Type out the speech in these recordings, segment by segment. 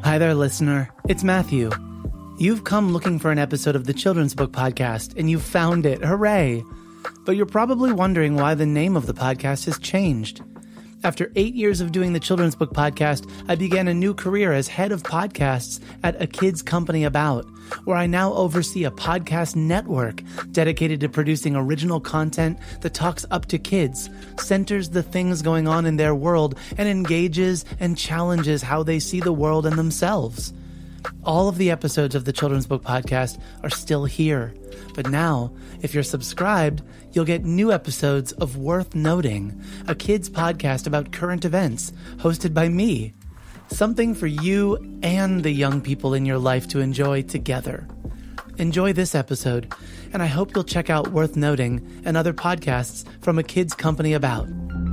Hi there, listener. It's Matthew. You've come looking for an episode of the Children's Book Podcast, and you've found it. Hooray! But you're probably wondering why the name of the podcast has changed. After 8 years of doing the Children's Book Podcast, I began a new career as head of podcasts at A Kids Company About, where I now oversee a podcast network dedicated to producing original content that talks up to kids, centers the things going on in their world, and engages and challenges how they see the world and themselves. All of the episodes of the Children's Book Podcast are still here. But now, if you're subscribed, you'll get new episodes of Worth Noting, a kids podcast about current events, hosted by me. Something for you and the young people in your life to enjoy together. Enjoy this episode, and I hope you'll check out Worth Noting and other podcasts from A Kids Company About.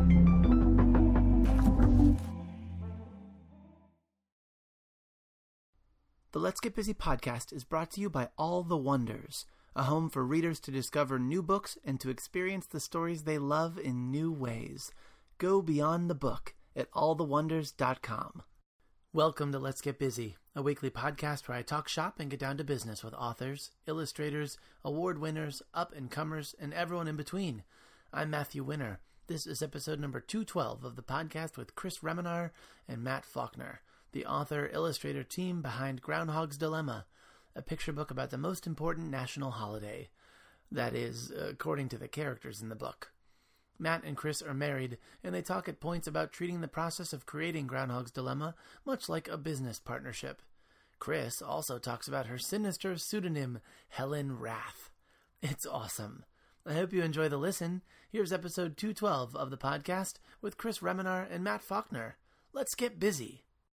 The Let's Get Busy podcast is brought to you by All the Wonders, a home for readers to discover new books and to experience the stories they love in new ways. Go beyond the book at allthewonders.com. Welcome to Let's Get Busy, a weekly podcast where I talk shop and get down to business with authors, illustrators, award winners, up-and-comers, and everyone in between. I'm Matthew Winner. This is episode number 212 of the podcast with Chris Remenar and Matt Faulkner, the author-illustrator team behind Groundhog's Dilemma, a picture book about the most important national holiday. That is, according to the characters in the book. Matt and Chris are married, and they talk at points about treating the process of creating Groundhog's Dilemma much like a business partnership. Chris also talks about her sinister pseudonym, Helen Rath. It's awesome. I hope you enjoy the listen. Here's episode 212 of the podcast with Chris Remenar and Matt Faulkner. Let's get busy.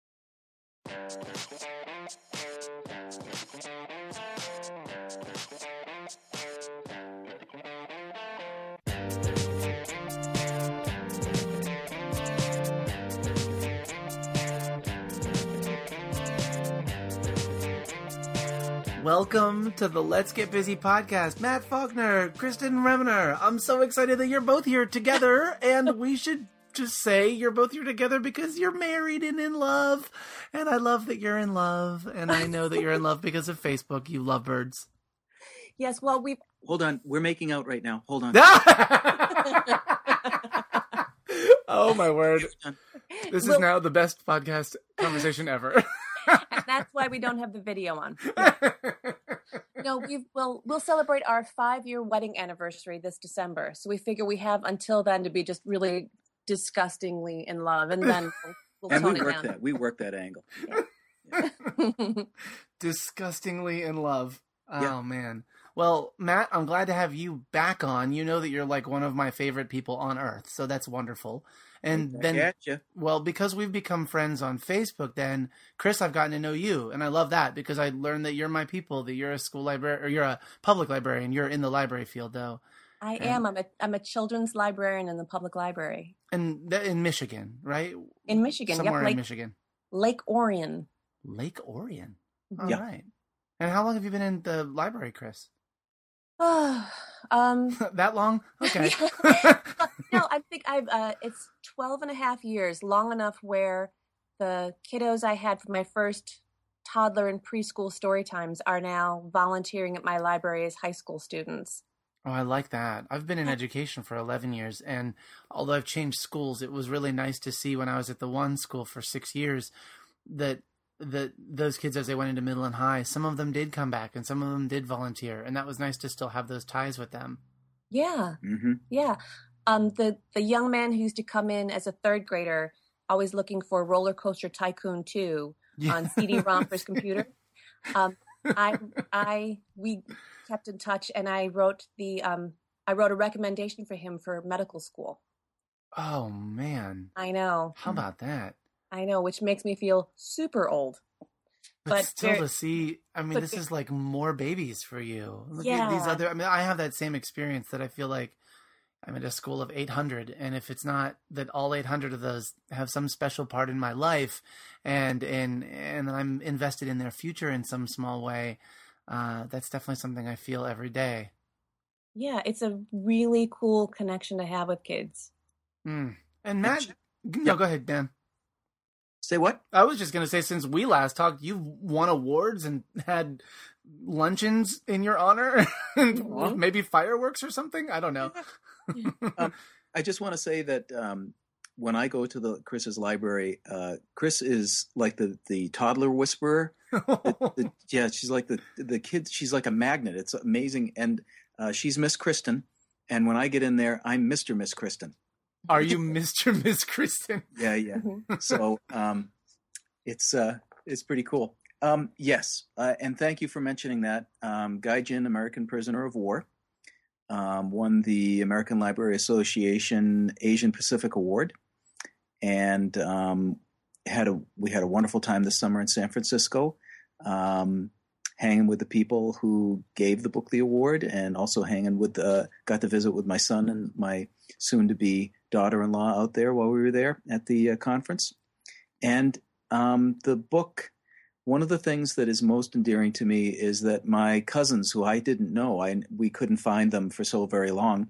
Welcome to the Let's Get Busy podcast. Matt Faulkner, Kristen Remenar. I'm so excited that you're both here together, and we should just say you're both here together because you're married and in love, and I love that you're in love, and I know that you're in love because of Facebook, you lovebirds. Yes, well, Hold on, we're making out right now. Hold on. Oh, my word. This is now the best podcast conversation ever. And that's why we don't have the video on. No, we'll celebrate our 5-year wedding anniversary this December. So we figure we have until then to be just really disgustingly in love, and then we'll and tone it down. We work that angle. Yeah. Disgustingly in love. Oh, yeah. Man. Well, Matt, I'm glad to have you back on. You know that you're like one of my favorite people on earth, so that's wonderful. And then, well, because we've become friends on Facebook, then, Chris, I've gotten to know you, and I love that because I learned that you're my people, that you're a school librarian, or you're a public librarian. You're in the library field, though. I am. I'm a children's librarian in the public library. And in Michigan, right? In Michigan, somewhere yep, in Michigan. Lake Orion. Lake Orion. Mm-hmm. All right. And how long have you been in the library, Chris? That long? Okay. No, I think it's 12 and a half years, long enough where the kiddos I had for my first toddler and preschool story times are now volunteering at my library as high school students. Oh, I like that. I've been in education for 11 years, and although I've changed schools, it was really nice to see when I was at the one school for 6 years that those kids, as they went into middle and high, some of them did come back and some of them did volunteer, and that was nice to still have those ties with them. Yeah. Mm-hmm. Yeah. The young man who used to come in as a third grader, always looking for Roller Coaster Tycoon 2 on CD-ROM for his computer. We kept in touch, and I wrote a recommendation for him for medical school. Oh man. I know. How about that? I know, which makes me feel super old. But still to see, I mean, this is like more babies for you. Look at these other, I mean, I have that same experience that I feel like I'm at a school of 800. And if it's not that all 800 of those have some special part in my life and I'm invested in their future in some small way, that's definitely something I feel every day. Yeah, it's a really cool connection to have with kids. And Matt, no, go ahead, Dan. Say what? I was just going to say, since we last talked, you've won awards and had luncheons in your honor, and maybe fireworks or something. I don't know. I just want to say that when I go to Chris's library, Chris is like the toddler whisperer. Yeah, she's like the kid. She's like a magnet. It's amazing. And she's Miss Kristen. And when I get in there, I'm Mr. Miss Kristen. Are you Mr. Miss Kristen? Yeah. So it's pretty cool. Yes, and thank you for mentioning that. Gaijin, American Prisoner of War, won the American Library Association Asian Pacific Award, and we had a wonderful time this summer in San Francisco, hanging with the people who gave the book the award, and also got to visit with my son and my soon-to-be daughter-in-law out there while we were there at the conference. And the book, one of the things that is most endearing to me is that my cousins, who I didn't know, we couldn't find them for so very long,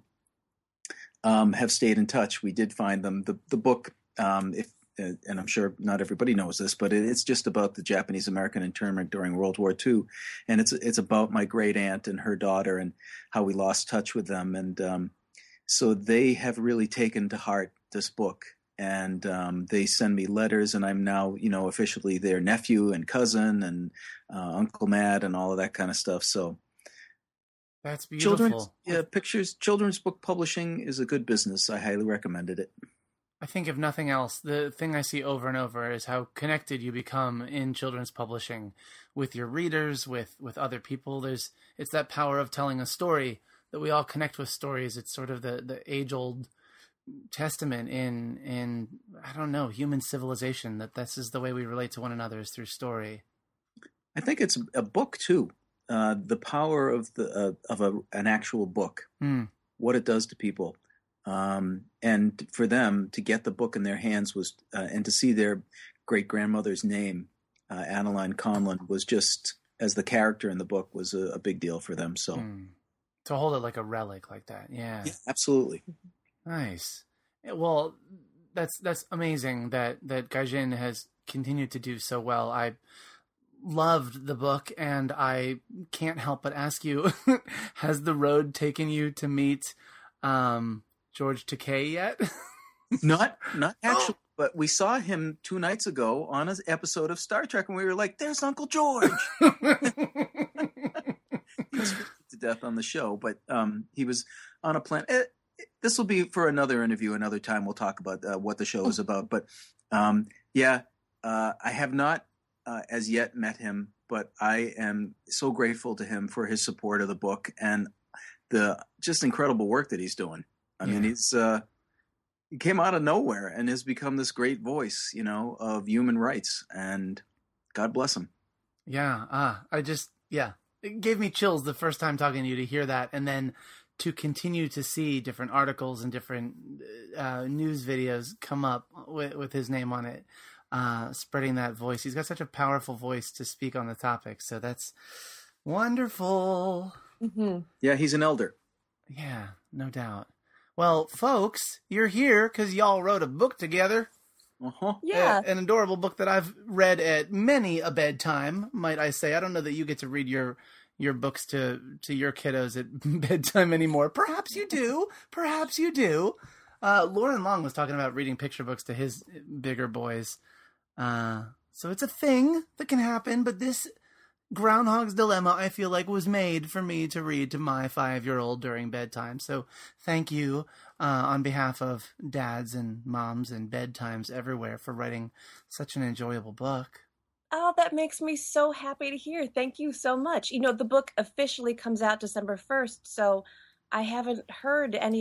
have stayed in touch. We did find them. The book, and I'm sure not everybody knows this, but it's just about the Japanese-American internment during World War II. And it's about my great aunt and her daughter and how we lost touch with them. And so they have really taken to heart this book. And they send me letters, and I'm now, officially their nephew and cousin and Uncle Matt and all of that kind of stuff. So that's beautiful. Children's book publishing is a good business. I highly recommended it. I think if nothing else, the thing I see over and over is how connected you become in children's publishing with your readers, with other people. It's that power of telling a story that we all connect with stories. It's sort of the age-old testament in I don't know, human civilization, that this is the way we relate to one another, is through story. I think it's a book too. The power of an actual book, what it does to people. And for them to get the book in their hands was, and to see their great grandmother's name, Adeline Conlon, was just, as the character in the book, was a big deal for them. So to hold it like a relic like that. Yeah, absolutely. Nice. Well, that's amazing that Gaijin has continued to do so well. I loved the book, and I can't help but ask you, has the road taken you to meet George Takei yet? Not actually, but we saw him 2 nights ago on an episode of Star Trek, and we were like, "There's Uncle George." He was to death on the show, but he was on a planet. This will be for another interview, another time. We'll talk about what the show is about. But I have not as yet met him, but I am so grateful to him for his support of the book and the just incredible work that he's doing. I mean, he came out of nowhere and has become this great voice, of human rights, and God bless him. Yeah. It gave me chills the first time talking to you to hear that. And then to continue to see different articles and different news videos come up with his name on it, spreading that voice. He's got such a powerful voice to speak on the topic. So that's wonderful. Mm-hmm. Yeah, he's an elder. Yeah, no doubt. Well, folks, you're here because y'all wrote a book together. Uh-huh. Yeah. An adorable book that I've read at many a bedtime, might I say. I don't know that you get to read your books to your kiddos at bedtime anymore. Perhaps you do. Lauren Long was talking about reading picture books to his bigger boys. So it's a thing that can happen, but this Groundhog's Dilemma, I feel like, was made for me to read to my 5-year-old during bedtime. So thank you on behalf of dads and moms and bedtimes everywhere for writing such an enjoyable book. Oh, that makes me so happy to hear. Thank you so much. The book officially comes out December 1st, so I haven't heard any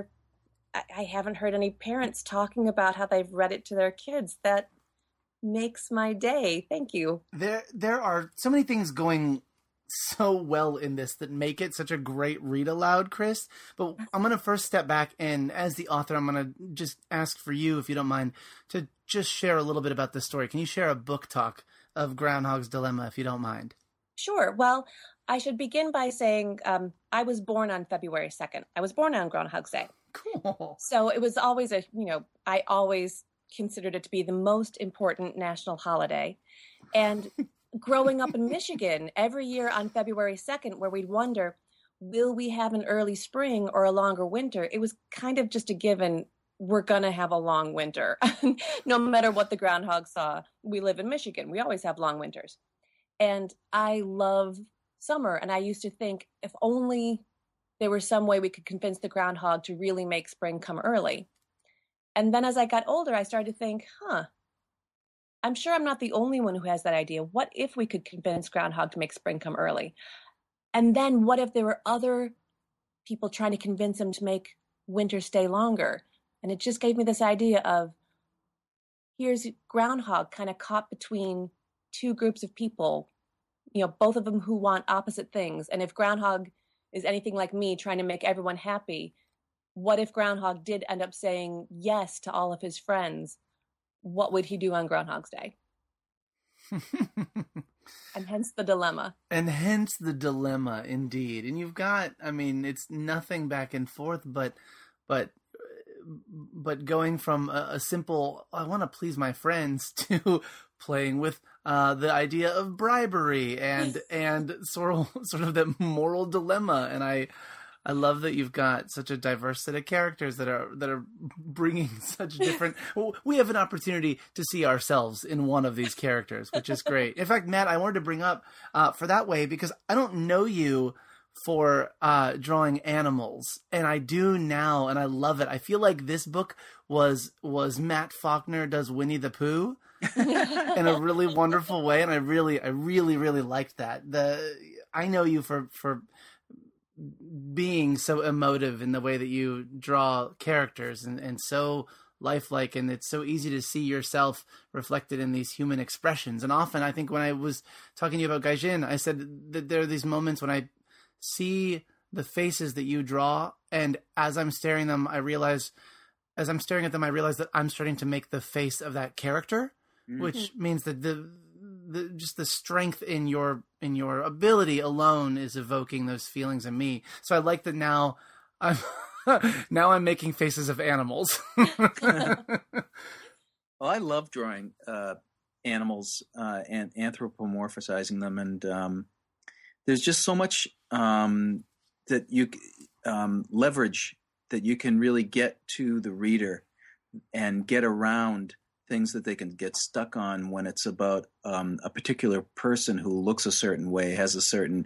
parents talking about how they've read it to their kids. That makes my day. Thank you. There are so many things going so well in this that make it such a great read aloud, Chris. But I'm going to first step back, and as the author, I'm going to just ask for you, if you don't mind, to just share a little bit about this story. Can you share a book talk of Groundhog's Dilemma, if you don't mind? Sure. Well, I should begin by saying I was born on February 2nd. I was born on Groundhog's Day. Cool. So it was always I always considered it to be the most important national holiday. And growing up in Michigan, every year on February 2nd, where we'd wonder, will we have an early spring or a longer winter? It was kind of just a given. We're going to have a long winter. No matter what the groundhog saw, we live in Michigan. We always have long winters. And I love summer. And I used to think if only there was some way we could convince the groundhog to really make spring come early. And then as I got older, I started to think, I'm sure I'm not the only one who has that idea. What if we could convince groundhog to make spring come early? And then what if there were other people trying to convince him to make winter stay longer? And it just gave me this idea of here's groundhog kind of caught between two groups of people, both of them who want opposite things. And if groundhog is anything like me trying to make everyone happy, what if groundhog did end up saying yes to all of his friends? What would he do on Groundhog's Day? And hence the dilemma. And hence the dilemma, indeed. And you've got, it's nothing back and forth, but going from a simple, I want to please my friends, to playing with the idea of bribery and sort of that moral dilemma. And I love that you've got such a diverse set of characters that are bringing such different. We have an opportunity to see ourselves in one of these characters, which is great. In fact, Matt, I wanted to bring up for that way because I don't know you for drawing animals, and I do now, and I love it. I feel like this book was Matt Faulkner does Winnie the Pooh in a really wonderful way, and I really liked that. I know you for being so emotive in the way that you draw characters and so lifelike, and it's so easy to see yourself reflected in these human expressions. And often, I think when I was talking to you about Gaijin, I said that there are these moments when I see the faces that you draw, and as I'm staring at them, I realize that I'm starting to make the face of that character, which means that just the strength in your ability alone is evoking those feelings in me. So I like that now I'm making faces of animals. Well, I love drawing animals and anthropomorphizing them, and there's just so much that you leverage that you can really get to the reader and get around things that they can get stuck on when it's about a particular person who looks a certain way, has a certain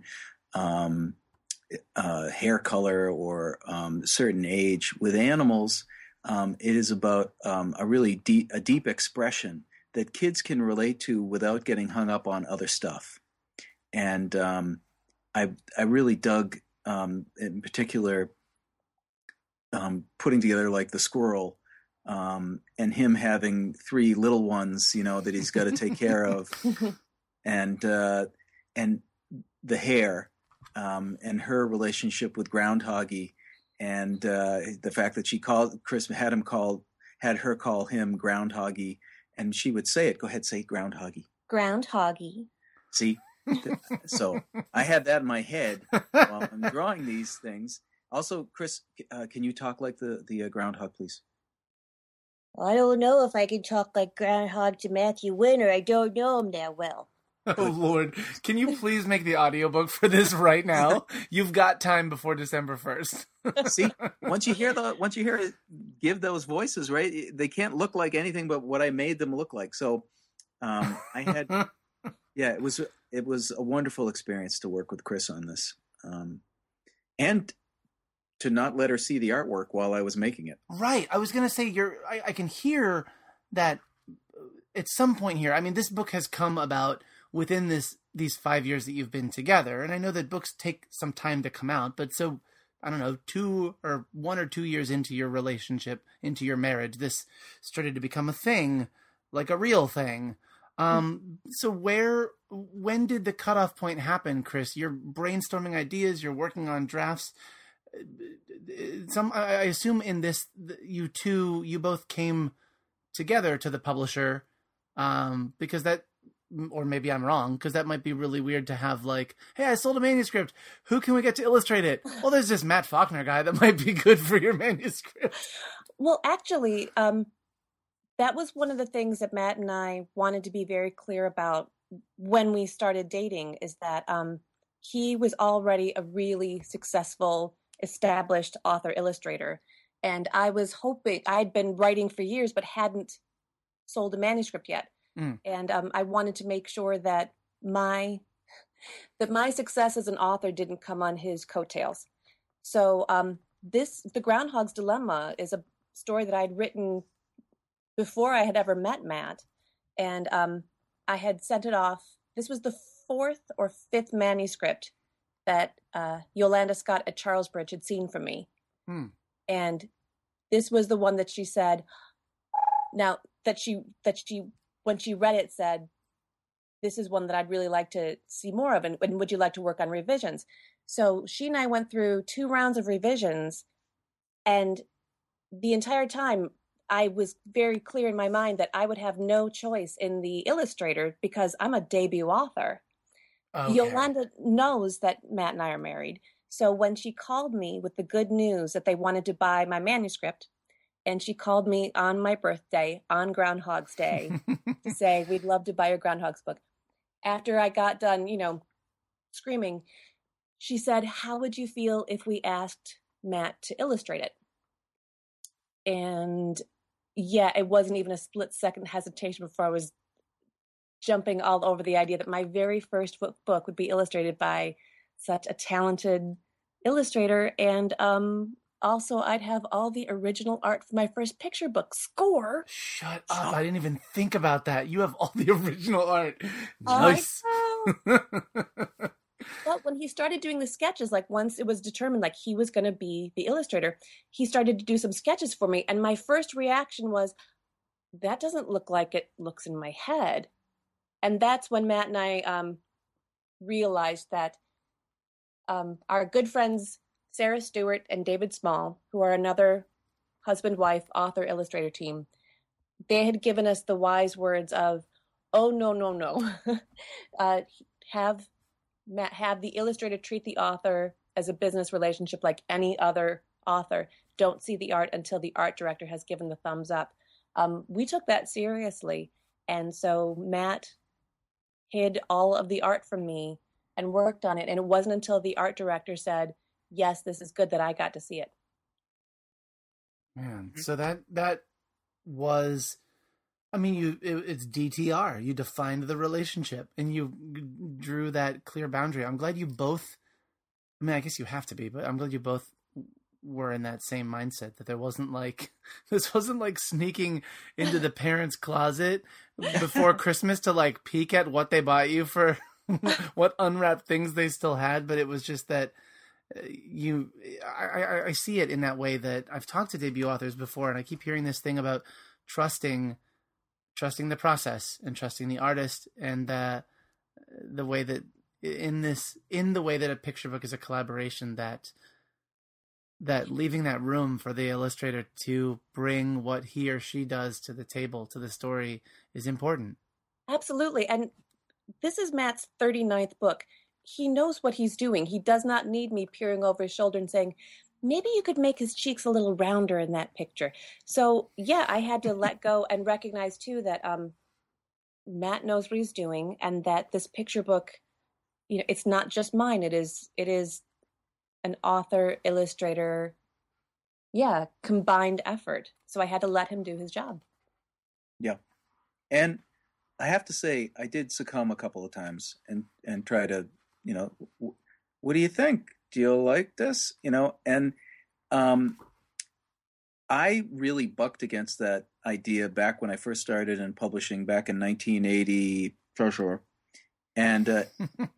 hair color or certain age. With animals, it is about a really deep expression that kids can relate to without getting hung up on other stuff. And I really dug, in particular, putting together like the squirrel, and him having 3 little ones, that he's got to take care of, and the hare, and her relationship with Groundhoggy, and the fact that Chris had her call him Groundhoggy, and she would say it. Go ahead, say Groundhoggy. Groundhoggy. See. So I had that in my head while I'm drawing these things. Also, Chris, can you talk like the groundhog, please? I don't know if I can talk like Groundhog to Matthew Winter. I don't know him that well. Oh, Lord. Can you please make the audiobook for this right now? You've got time before December 1st. See, once you hear it, give those voices, right? They can't look like anything but what I made them look like. So I had, yeah, it was a wonderful experience to work with Chris on this. And to not let her see the artwork while I was making it. Right. I was going to say, I can hear that at some point here. I mean, this book has come about within these 5 years that you've been together. And I know that books take some time to come out, but so, I don't know, 1 or 2 years into your relationship, into your marriage, this started to become a thing, like a real thing. So when did the cutoff point happen, Chris? You're brainstorming ideas, you're working on drafts. I assume in this, you both came together to the publisher, because that, or maybe I'm wrong, because that might be really weird to have like, hey, I sold a manuscript. Who can we get to illustrate it? Well, there's this Matt Faulkner guy that might be good for your manuscript. Well, actually, that was one of the things that Matt and I wanted to be very clear about when we started dating, is that he was already a really successful, established author illustrator. And I was hoping, I'd been writing for years, but hadn't sold a manuscript yet. And I wanted to make sure that my success as an author didn't come on his coattails. So The Groundhog's Dilemma is a story that I'd written before I had ever met Matt. And I had sent it off. This was the 4th or 5th manuscript that Yolanda Scott at Charlesbridge had seen from me. And this was the one that she said, now that she when she read it, said, this is one that I'd really like to see more of, and would you like to work on revisions? So she and I went through 2 rounds of revisions, and the entire time I was very clear in my mind that I would have no choice in the illustrator because I'm a debut author. Okay. Yolanda knows that Matt and I are married. So when she called me with the good news that they wanted to buy my manuscript, and she called me on my birthday, on Groundhog's Day, to say, we'd love to buy your Groundhog's book. After I got done, screaming, she said, how would you feel if we asked Matt to illustrate it? And yeah, it wasn't even a split second hesitation before I was jumping all over the idea that my very first book would be illustrated by such a talented illustrator. And also I'd have all the original art for my first picture book, Score. Shut up. I didn't even think about that. You have all the original art. Nice. But when he started doing the sketches, like once it was determined like he was going to be the illustrator, he started to do some sketches for me. And my first reaction was, that doesn't look like it looks in my head. And that's when Matt and I realized that our good friends, Sarah Stewart and David Small, who are another husband-wife author-illustrator team, they had given us the wise words of, oh, no. Have the illustrator treat the author as a business relationship like any other author. Don't see the art until the art director has given the thumbs up. We took that seriously. And so Matt hid all of the art from me and worked on it. And it wasn't until the art director said, yes, this is good, that I got to see it. Man, so that was, I mean, it's DTR. You defined the relationship and you drew that clear boundary. I'm glad you both, I mean, I guess you have to be, but I'm glad you both were in that same mindset, that there wasn't like, this wasn't like sneaking into the parents' closet before Christmas to like peek at what they bought you for what unwrapped things they still had. But it was just that I see it in that way, that I've talked to debut authors before, and I keep hearing this thing about trusting the process and trusting the artist, and the way that in the way that a picture book is a collaboration, that leaving that room for the illustrator to bring what he or she does to the table, to the story, is important. Absolutely. And this is Matt's 39th book. He knows what he's doing. He does not need me peering over his shoulder and saying, maybe you could make his cheeks a little rounder in that picture. So yeah, I had to let go and recognize too that Matt knows what he's doing, and that this picture book, it's not just mine. It is an author, illustrator, combined effort. So I had to let him do his job. Yeah. And I have to say, I did succumb a couple of times and try to, what do you think? Do you like this? And I really bucked against that idea back when I first started in publishing back in 1980, for sure. And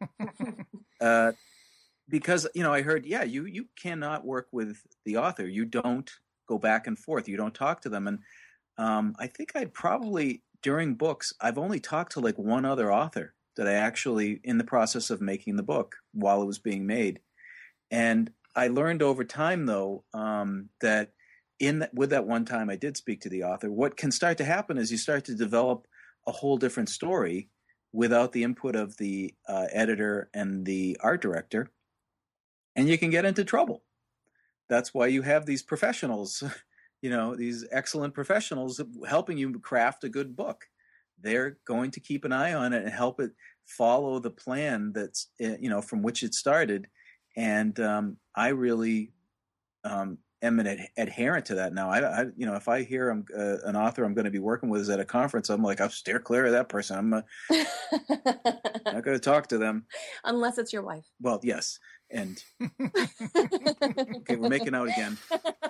because, I heard, you cannot work with the author. You don't go back and forth. You don't talk to them. And I think I'd probably, during books, I've only talked to like one other author that I actually, in the process of making the book while it was being made. And I learned over time, though, that with that one time I did speak to the author, what can start to happen is you start to develop a whole different story without the input of the editor and the art director, and you can get into trouble. That's why you have these professionals these excellent professionals helping you craft a good book. They're going to keep an eye on it and help it follow the plan that's, from which it started. And I really am an adherent to that now. I if I hear an author I'm going to be working with is at a conference, I'm like, I'll steer clear of that person. I'm not going to talk to them. Unless it's your wife. Well, yes. And okay, we're making out again.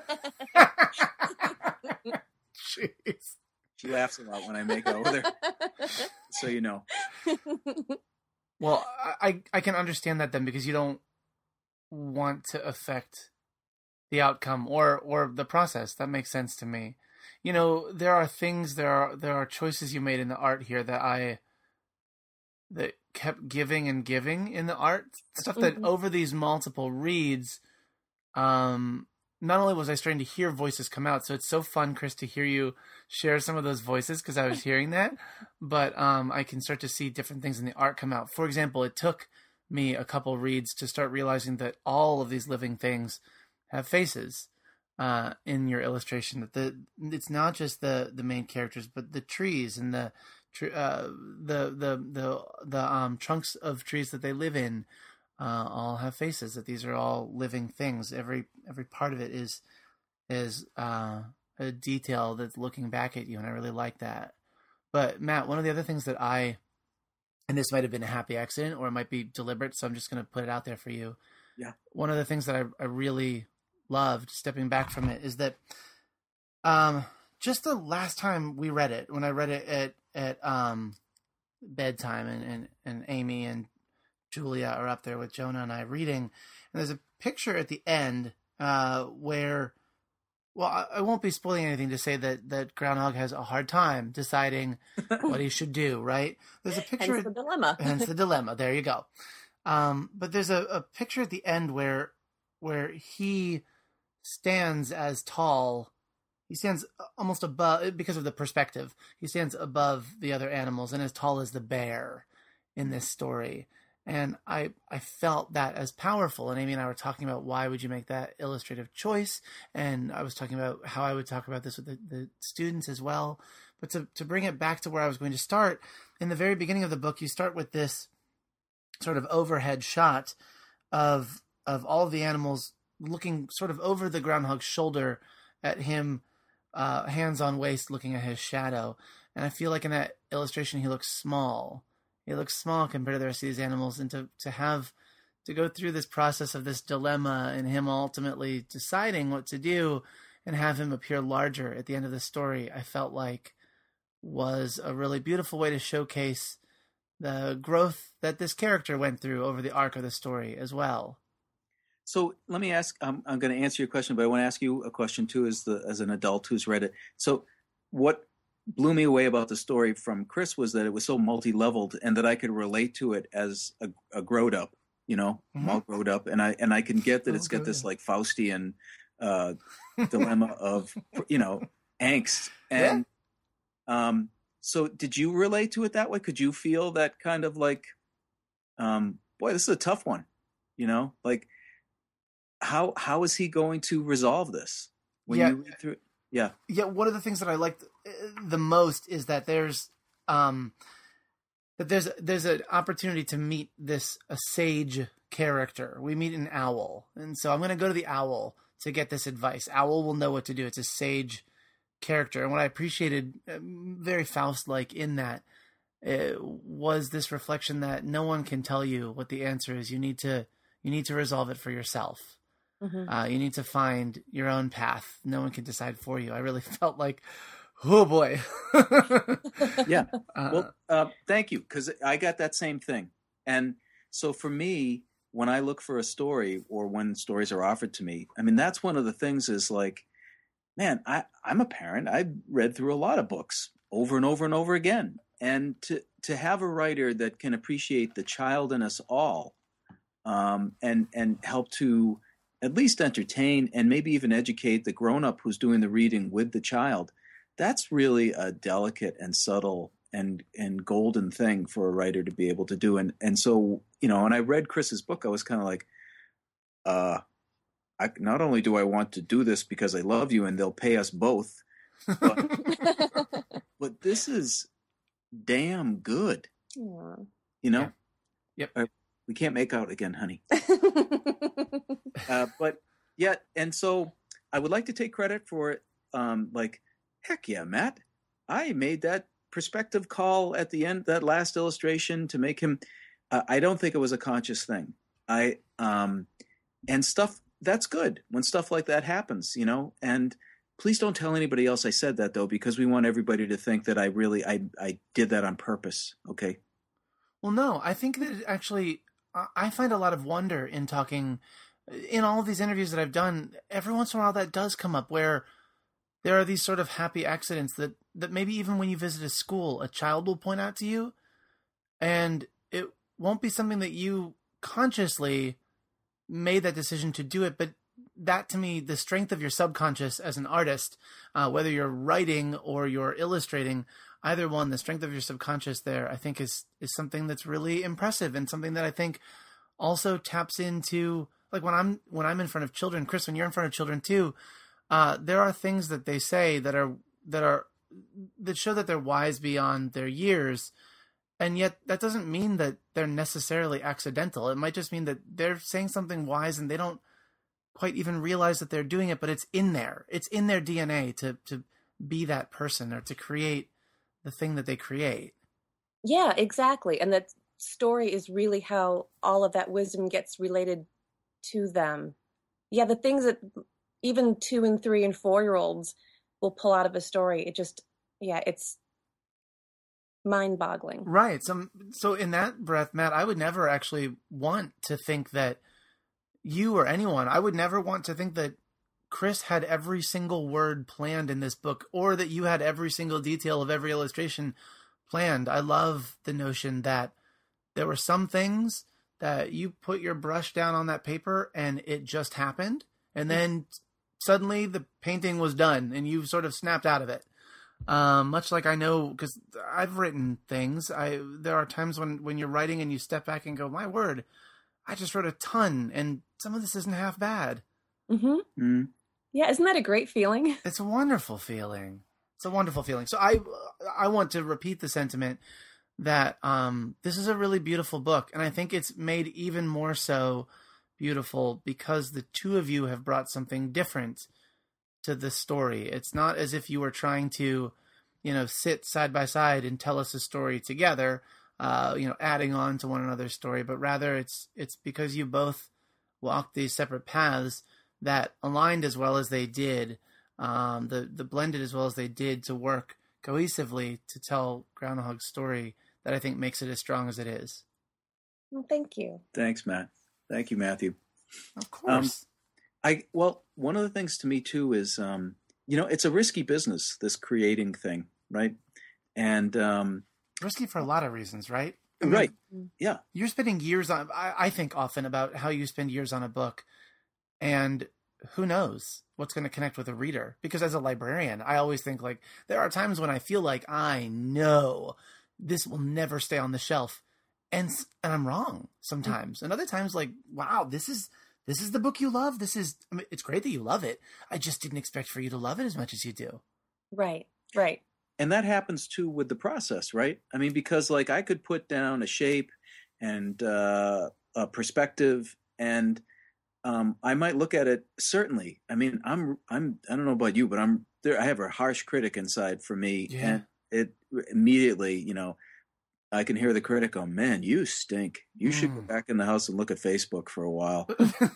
Jeez. She laughs a lot when I make out with her. So you know. Well, I can understand that then, because you don't want to affect the outcome or the process. That makes sense to me. There are things, there are choices you made in the art here that kept giving and giving in the art stuff that over these multiple reads, not only was I starting to hear voices come out, so it's so fun, Chris, to hear you share some of those voices, because I was hearing that, but I can start to see different things in the art come out. For example, it took me a couple reads to start realizing that all of these living things have faces in your illustration. That it's not just the main characters, but the trees and the trunks of trees that they live in all have faces. That these are all living things. Every part of it is a detail that's looking back at you, and I really like that. But Matt, one of the other things that and this might have been a happy accident or it might be deliberate, so I'm just going to put it out there for you. Yeah. One of the things that I really loved, stepping back from it, is that just the last time we read it, when I read it at bedtime, and Amy and Julia are up there with Jonah and I reading, and there's a picture at the end where, well, I won't be spoiling anything to say that Groundhog has a hard time deciding what he should do, right? There's a picture. Hence the dilemma. Hence the dilemma. There you go. But there's a picture at the end where he stands as tall. He stands almost above, because of the perspective. He stands above the other animals and as tall as the bear in this story. And I felt that as powerful. And Amy and I were talking about why would you make that illustrative choice. And I was talking about how I would talk about this with the students as well. But to bring it back to where I was going to start, in the very beginning of the book, you start with this sort of overhead shot of all of the animals looking sort of over the groundhog's shoulder at him, hands on waist, looking at his shadow. And I feel like in that illustration, he looks small. He looks small compared to the rest of these animals, and to go through this process of this dilemma and him ultimately deciding what to do and have him appear larger at the end of the story, I felt like was a really beautiful way to showcase the growth that this character went through over the arc of the story as well. So let me ask, I'm going to answer your question, but I want to ask you a question too, as an adult who's read it. So what blew me away about the story from Chris was that it was so multi-leveled, and that I could relate to it as a growed up, I'm all growed up, and I can get that it's got this like Faustian dilemma of, angst. And so did you relate to it that way? Could you feel that kind of like, boy, this is a tough one, like how is he going to resolve this when you read through it? Yeah. One of the things that I liked the most is that there's an opportunity to meet a sage character. We meet an owl, and so I'm going to go to the owl to get this advice. Owl will know what to do. It's a sage character, and what I appreciated, very Faust-like in that, was this reflection that no one can tell you what the answer is. You need to resolve it for yourself. Mm-hmm. You need to find your own path. No one can decide for you. I really felt like, oh boy. Yeah. Well, thank you, because I got that same thing. And so for me, when I look for a story, or when stories are offered to me, I mean, that's one of the things is like, man, I'm a parent. I've read through a lot of books over and over and over again. And to have a writer that can appreciate the child in us all, and help to at least entertain and maybe even educate the grown-up who's doing the reading with the child, that's really a delicate and subtle and golden thing for a writer to be able to do. And so, when I read Chris's book, I was kind of like, not only do I want to do this because I love you and they'll pay us both, but, but this is damn good. Aw. You know? Yep. We can't make out again, honey. But yeah, and so I would like to take credit for it. Like, heck yeah, Matt. I made that perspective call at the end, that last illustration to make him, I don't think it was a conscious thing. And stuff, that's good when stuff like that happens, you know, and please don't tell anybody else I said that though, because we want everybody to think that I did that on purpose. Okay. Well, no, I think that actually, I find a lot of wonder in talking, in all of these interviews that I've done, every once in a while that does come up where there are these sort of happy accidents that maybe even when you visit a school, a child will point out to you, and it won't be something that you consciously made that decision to do it, but that to me, the strength of your subconscious as an artist, whether you're writing or you're illustrating, either one, the strength of your subconscious there, I think is something that's really impressive, and something that I think also taps into, like when I'm in front of children, Chris, when you're in front of children too, there are things that they say that show that they're wise beyond their years. And yet that doesn't mean that they're necessarily accidental. It might just mean that they're saying something wise and they don't quite even realize that they're doing it, but it's in there. It's in their DNA to be that person or to create the thing that they create. Yeah, exactly. And that story is really how all of that wisdom gets related to them. Yeah, the things that even 2 and 3 and 4-year-olds will pull out of a story. It's mind-boggling. Right. So in that breath, Matt, I would never actually want to think that you or anyone, I would never want to think that Chris had every single word planned in this book, or that you had every single detail of every illustration planned. I love the notion that there were some things that you put your brush down on that paper and it just happened. And then suddenly the painting was done and you sort of snapped out of it. Much like I know, because I've written things, there are times when you're writing and you step back and go, my word, I just wrote a ton and some of this isn't half bad. Mm-hmm. Mm-hmm. Yeah, isn't that a great feeling? It's a wonderful feeling. It's a wonderful feeling. So I want to repeat the sentiment that this is a really beautiful book, and I think it's made even more so beautiful because the two of you have brought something different to the story. It's not as if you were trying to, sit side by side and tell us a story together, adding on to one another's story, but rather it's because you both walked these separate paths that aligned as well as they did, the blended as well as they did to work cohesively to tell Groundhog's story that I think makes it as strong as it is. Well, thank you. Thanks, Matt. Thank you, Matthew. Of course. One of the things to me too is, it's a risky business, this creating thing, right? And risky for a lot of reasons, right? Right. Yeah. You're spending years on, I think often about how you spend years on a book, and who knows what's going to connect with a reader. Because as a librarian, I always think like there are times when I feel like I know this will never stay on the shelf. And I'm wrong sometimes. And other times like, wow, this is the book you love. It's great that you love it. I just didn't expect for you to love it as much as you do. Right. And that happens too with the process, right? I mean, because like I could put down a shape and a perspective, and I might look at it. Certainly, I mean, I don't know about you, but I'm there. I have a harsh critic inside for me, and it immediately, I can hear the critic go, "Man, you stink. You should go back in the house and look at Facebook for a while."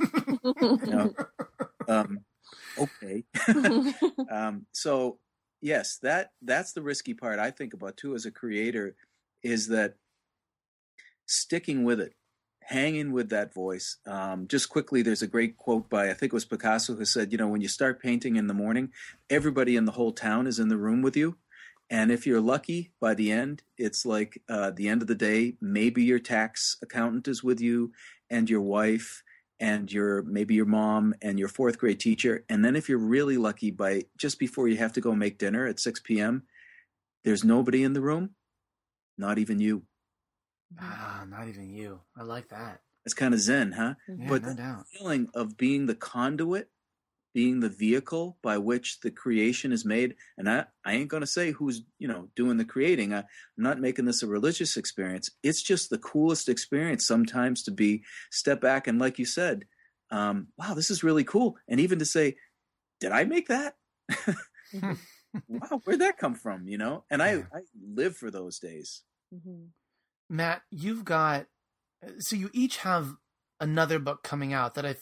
Okay. So yes, that's the risky part I think about too as a creator, is that sticking with it, hanging with that voice. Just quickly, there's a great quote by, I think it was Picasso, who said, when you start painting in the morning, everybody in the whole town is in the room with you. And if you're lucky, by the end, it's like the end of the day, maybe your tax accountant is with you and your wife and maybe your mom and your fourth grade teacher. And then if you're really lucky, by just before you have to go make dinner at 6 p.m., there's nobody in the room, not even you. Not even you. I like that. It's kind of zen, huh? Mhm. But no the doubt. feeling of being the conduit, being the vehicle by which the creation is made, and I ain't going to say who's, doing the creating. I'm not making this a religious experience. It's just the coolest experience sometimes to be step back and, like you said, wow, this is really cool. And even to say, did I make that? Mhm. Wow, where'd that come from? And Yeah. I live for those days. Mhm. Matt, you've got, so you each have another book coming out that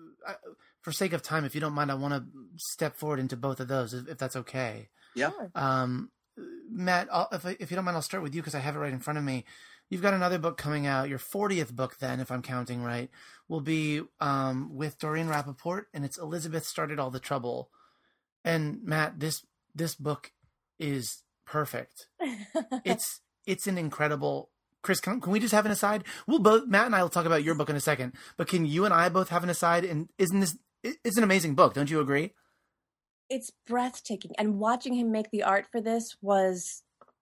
for sake of time, if you don't mind, I want to step forward into both of those, if that's okay. Yeah. Sure. Matt, if you don't mind, I'll start with you because I have it right in front of me. You've got another book coming out. Your 40th book, then, if I'm counting right, will be with Doreen Rappaport, and it's Elizabeth Started All the Trouble. And Matt, this book is perfect. It's an incredible. Chris, can we just have an aside? Matt and I will talk about your book in a second, but can you and I both have an aside? And it's an amazing book. Don't you agree? It's breathtaking. And watching him make the art for this was,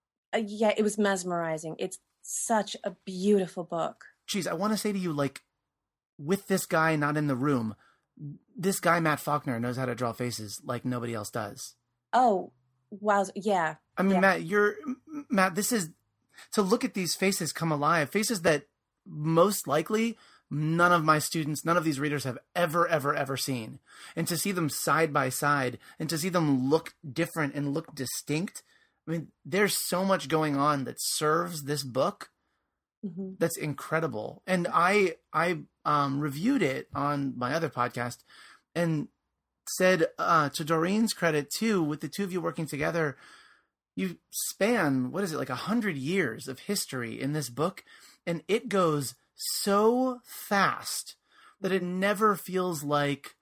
it was mesmerizing. It's such a beautiful book. Geez, I want to say to you, like, with this guy not in the room, this guy, Matt Faulkner, knows how to draw faces like nobody else does. Oh, wow. Yeah. I mean, Yeah. Matt, this is, to look at these faces come alive, faces that most likely none of my students, none of these readers have ever seen. And to see them side by side and to see them look different and look distinct. I mean, there's so much going on that serves this book. Mm-hmm. That's incredible. And I reviewed it on my other podcast and said, to Doreen's credit too, with the two of you working together, you span, what is it, like 100 years of history in this book. And it goes so fast that it never feels like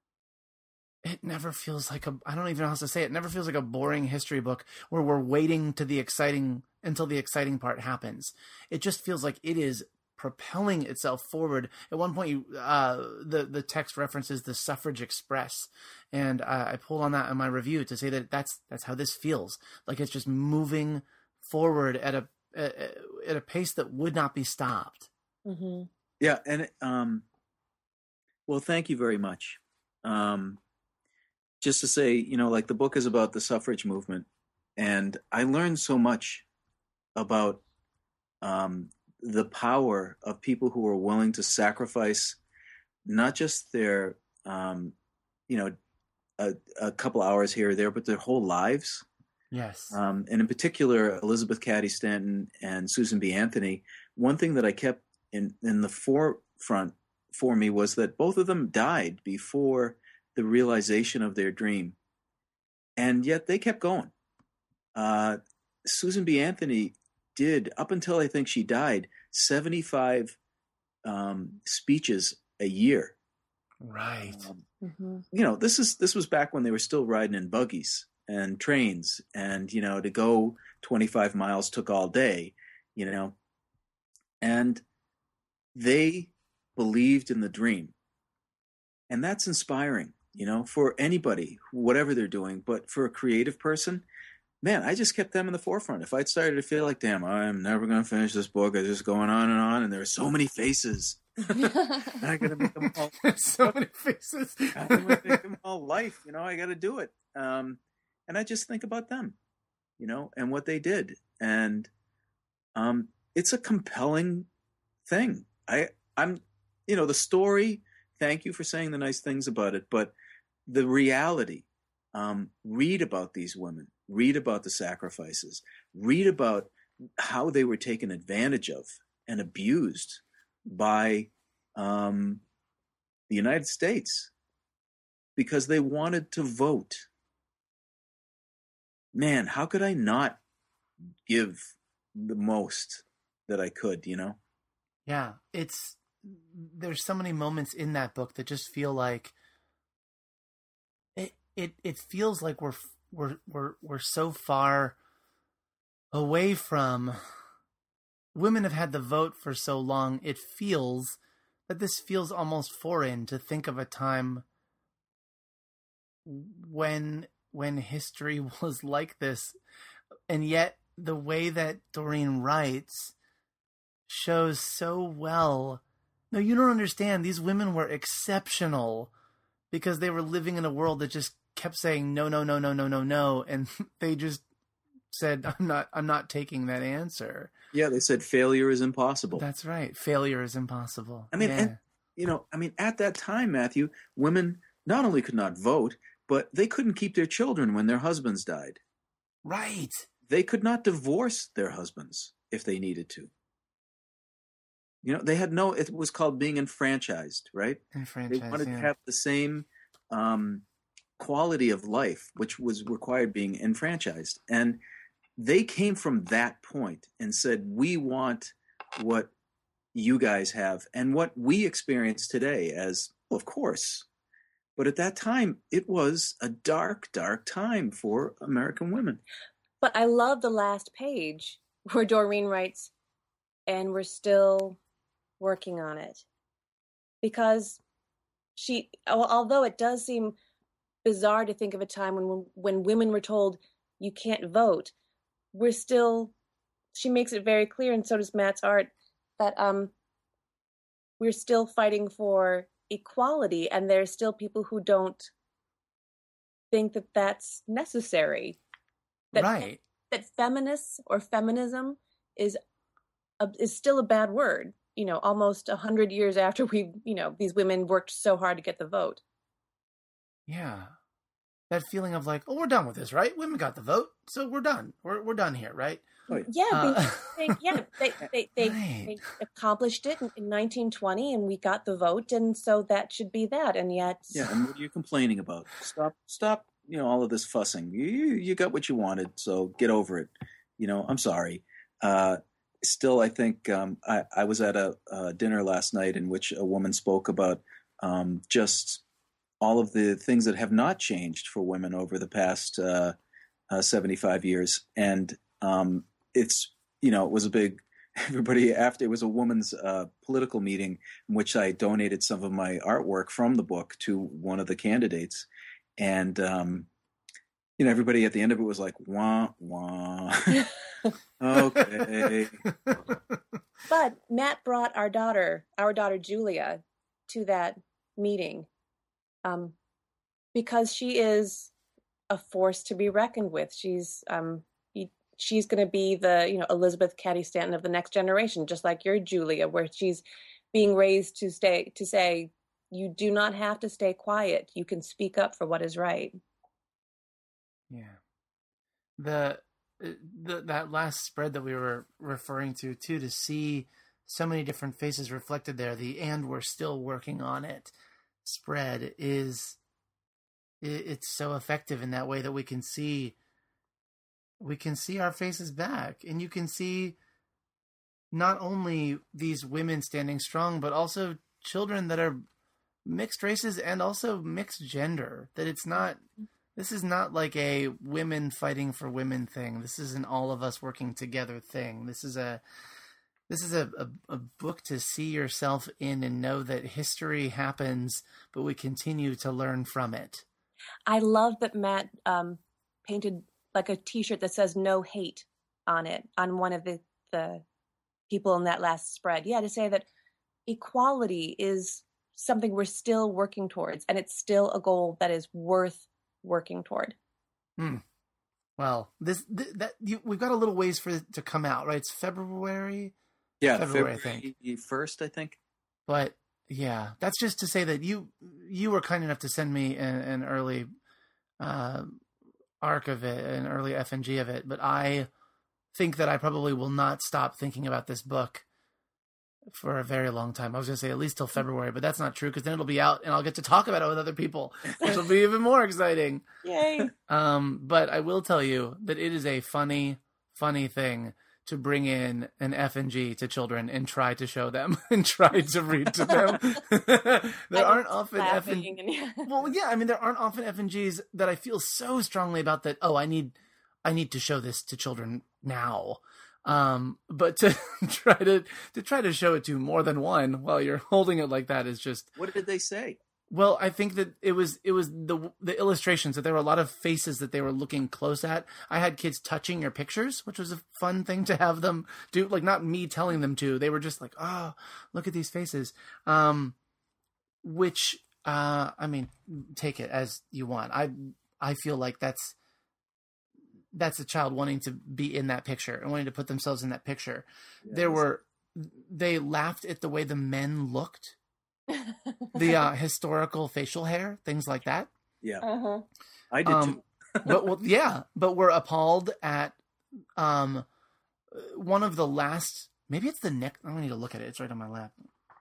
I don't even know how to say it. It never feels like a boring history book where we're waiting until the exciting part happens. It just feels like it is propelling itself forward. At one point, the text references the Suffrage Express, and I pulled on that in my review to say that that's how this feels. Like it's just moving forward at a pace that would not be stopped. Mm-hmm. Yeah, and well, thank you very much. Just to say, like the book is about the suffrage movement, and I learned so much about the power of people who are willing to sacrifice not just their, a couple hours here or there, but their whole lives. Yes. And in particular, Elizabeth Cady Stanton and Susan B. Anthony. One thing that I kept in the forefront for me was that both of them died before the realization of their dream, and yet they kept going. Susan B. Anthony did, up until I think she died, 75 speeches a year. Right. This was back when they were still riding in buggies and trains, and to go 25 miles took all day, and they believed in the dream, and that's inspiring. For anybody, whatever they're doing, but for a creative person, man, I just kept them in the forefront. If I'd started to feel like, damn, I'm never going to finish this book, I'm just going on, and there are so many faces. I got to make them all. So many faces. I got to make them all life. I got to do it. And I just think about them, and what they did. And it's a compelling thing. I'm the story. Thank you for saying the nice things about it, but the reality, read about these women, read about the sacrifices, read about how they were taken advantage of and abused by the United States because they wanted to vote. Man, how could I not give the most that I could, Yeah, there's so many moments in that book that just feel like it feels like we're so far away from. Women have had the vote for so long. It feels that this feels almost foreign to think of a time when history was like this, and yet the way that Doreen writes shows so well. No, you don't understand. These women were exceptional because they were living in a world that just kept saying no, no, no, no, no, no, no, and they just said, I'm not taking that answer. Yeah, they said failure is impossible. That's right. Failure is impossible. I mean, yeah. and, at that time, Matthew, women not only could not vote, but they couldn't keep their children when their husbands died. Right. They could not divorce their husbands if they needed to. They had it was called being enfranchised, right? Enfranchised, they wanted to have the same quality of life, which was required being enfranchised. And they came from that point and said, we want what you guys have and what we experience today as, well, of course. But at that time, it was a dark, dark time for American women. But I love the last page where Doreen writes, and we're still working on it. Because although it does seem bizarre to think of a time when women were told you can't vote, she makes it very clear, and so does Matt's art, that we're still fighting for equality, and there's still people who don't think that that's necessary. Right. That feminists or feminism is still a bad word, almost 100 years after these women worked so hard to get the vote. Yeah. That feeling of like, we're done with this, right? Women got the vote, so we're done. We're done here, right? Yeah, they Right. accomplished it in 1920, and we got the vote, and so that should be that. And yet, yeah. And what are you complaining about? Stop. All of this fussing. You got what you wanted, so get over it. I'm sorry. Still, I think I was at a dinner last night in which a woman spoke about just all of the things that have not changed for women over the past 75 years. And it's, it was a big, everybody after, it was a woman's political meeting in which I donated some of my artwork from the book to one of the candidates. And, everybody at the end of it was like, wah, wah. Okay. But Matt brought our daughter Julia, to that meeting, because she is a force to be reckoned with. She's going to be the Elizabeth Cady Stanton of the next generation, just like your Julia, where she's being raised to say you do not have to stay quiet. You can speak up for what is right. Yeah. That last spread that we were referring to see so many different faces reflected there, and we're still working on it spread it's so effective in that way that we can see our faces back, and you can see not only these women standing strong, but also children that are mixed races and also mixed gender, that this is not like a women fighting for women thing. This is an all of us working together thing. This is a book to see yourself in and know that history happens, but we continue to learn from it. I love that Matt painted like a T-shirt that says "No hate" on it, on one of the people in that last spread. Yeah, to say that equality is something we're still working towards, and it's still a goal that is worth working toward. Well, we've got a little ways for it to come out, right? It's February. Yeah, February, I think. 1st, I think. But yeah, that's just to say that you were kind enough to send me an early arc of it, an early FNG of it. But I think that I probably will not stop thinking about this book for a very long time. I was going to say at least till February, but that's not true, because then it'll be out and I'll get to talk about it with other people, which will be even more exciting. Yay! But I will tell you that it is a funny thing to bring in an FNG to children and try to show them and try to read to them. There aren't often Well, yeah, I mean, there aren't often FNGs that I feel so strongly about that. Oh, I need to show this to children now. But to try to show it to more than one while you're holding it like that is just. What did they say? Well, I think that it was the illustrations, that there were a lot of faces that they were looking close at. I had kids touching your pictures, which was a fun thing to have them do. Like, not me telling them to. They were just like, oh, look at these faces. Which, I mean, take it as you want. I feel like that's a child wanting to be in that picture and wanting to put themselves in that picture. Yes. They laughed at the way the men looked. The historical facial hair, things like that. Yeah, I did too. but we're appalled at one of the last. Maybe it's the next. I don't need to look at it. It's right on my lap.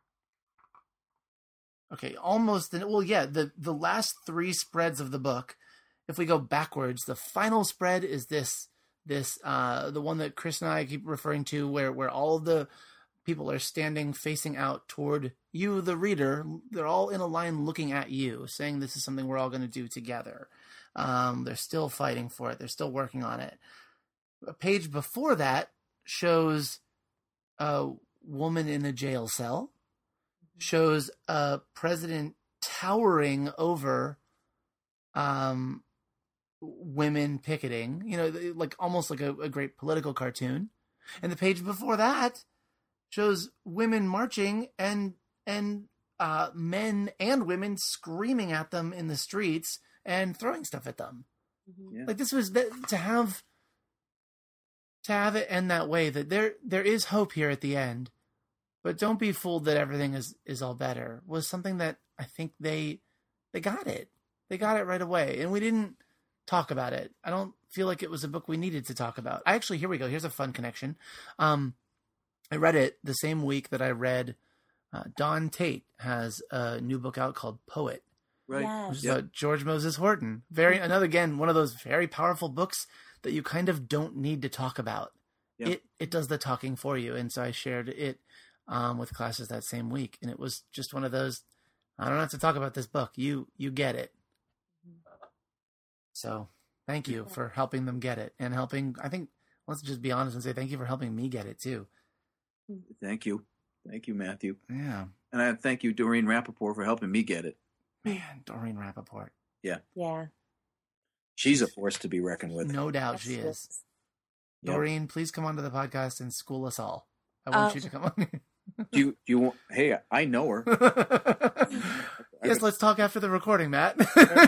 Okay, almost. The last 3 spreads of the book. If we go backwards, the final spread is this the one that Chris and I keep referring to, where all the people are standing facing out toward you, the reader. They're all in a line looking at you, saying this is something we're all going to do together. They're still fighting for it. They're still working on it. A page before that shows a woman in a jail cell, shows a president towering over women picketing, like almost like a great political cartoon. And the page before that shows women marching and men and women screaming at them in the streets and throwing stuff at them. Yeah. Like, this was to have it end that way, that there is hope here at the end, but don't be fooled that everything is all better, was something that I think they got it. They got it right away. And we didn't talk about it. I don't feel like it was a book we needed to talk about. Here we go. Here's a fun connection. I read it the same week that I read Don Tate has a new book out called Poet. Right. Yes. Which is about George Moses Horton. One of those very powerful books that you kind of don't need to talk about. Yep. It does the talking for you. And so I shared it with classes that same week. And it was just one of those, I don't have to talk about this book. You get it. So thank you for helping them get it, and let's just be honest and say thank you for helping me get it too. Thank you, Matthew. Yeah. And I thank you, Doreen Rappaport, for helping me get it. Man, Doreen Rappaport. Yeah. Yeah. She's a force to be reckoned with. No doubt she is. Yep. Doreen, please come onto the podcast and school us all. I want you to come on. Do you want? Hey, I know her. Yes, let's talk after the recording, Matt.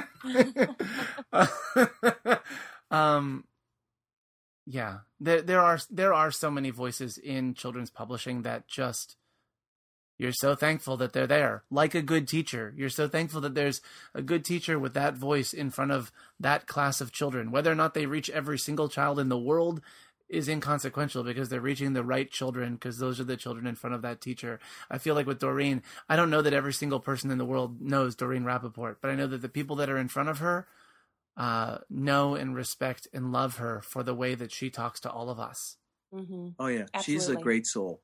Yeah, there are so many voices in children's publishing that just, you're so thankful that they're there. Like a good teacher, you're so thankful that there's a good teacher with that voice in front of that class of children. Whether or not they reach every single child in the world is inconsequential, because they're reaching the right children, because those are the children in front of that teacher. I feel like with Doreen, I don't know that every single person in the world knows Doreen Rappaport, but I know that the people that are in front of her know and respect and love her for the way that she talks to all of us. Mm-hmm. Oh yeah, Absolutely. She's a great soul.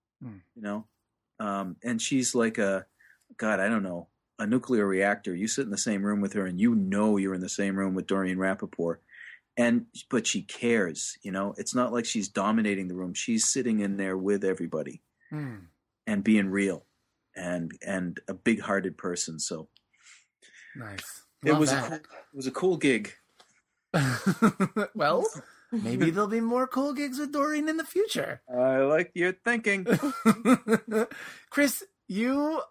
And she's like a nuclear reactor. You sit in the same room with her, and you're in the same room with Doreen Rappaport. But she cares, it's not like she's dominating the room. She's sitting in there with everybody and being real and a big hearted person. So nice. It was a cool gig. Well, maybe there'll be more cool gigs with Doreen in the future. I like your thinking. Chris, we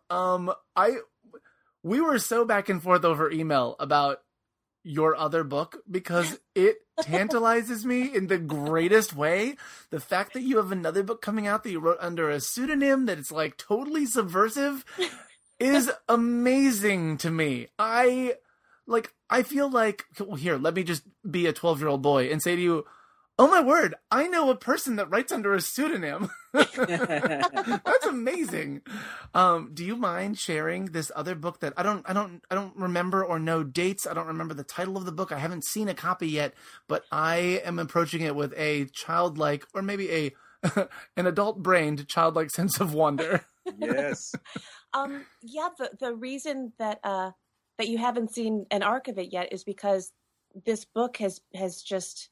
were so back and forth over email about your other book, because it tantalizes me in the greatest way. The fact that you have another book coming out that you wrote under a pseudonym, that it's like totally subversive, is amazing to me. I feel like, here, let me just be a 12-year-old boy and say to you, oh my word, I know a person that writes under a pseudonym. That's amazing. Do you mind sharing this other book that I don't remember or know dates? I don't remember the title of the book. I haven't seen a copy yet, but I am approaching it with a childlike, or maybe an adult-brained childlike sense of wonder. Yes. The reason that you haven't seen an arc of it yet is because this book has just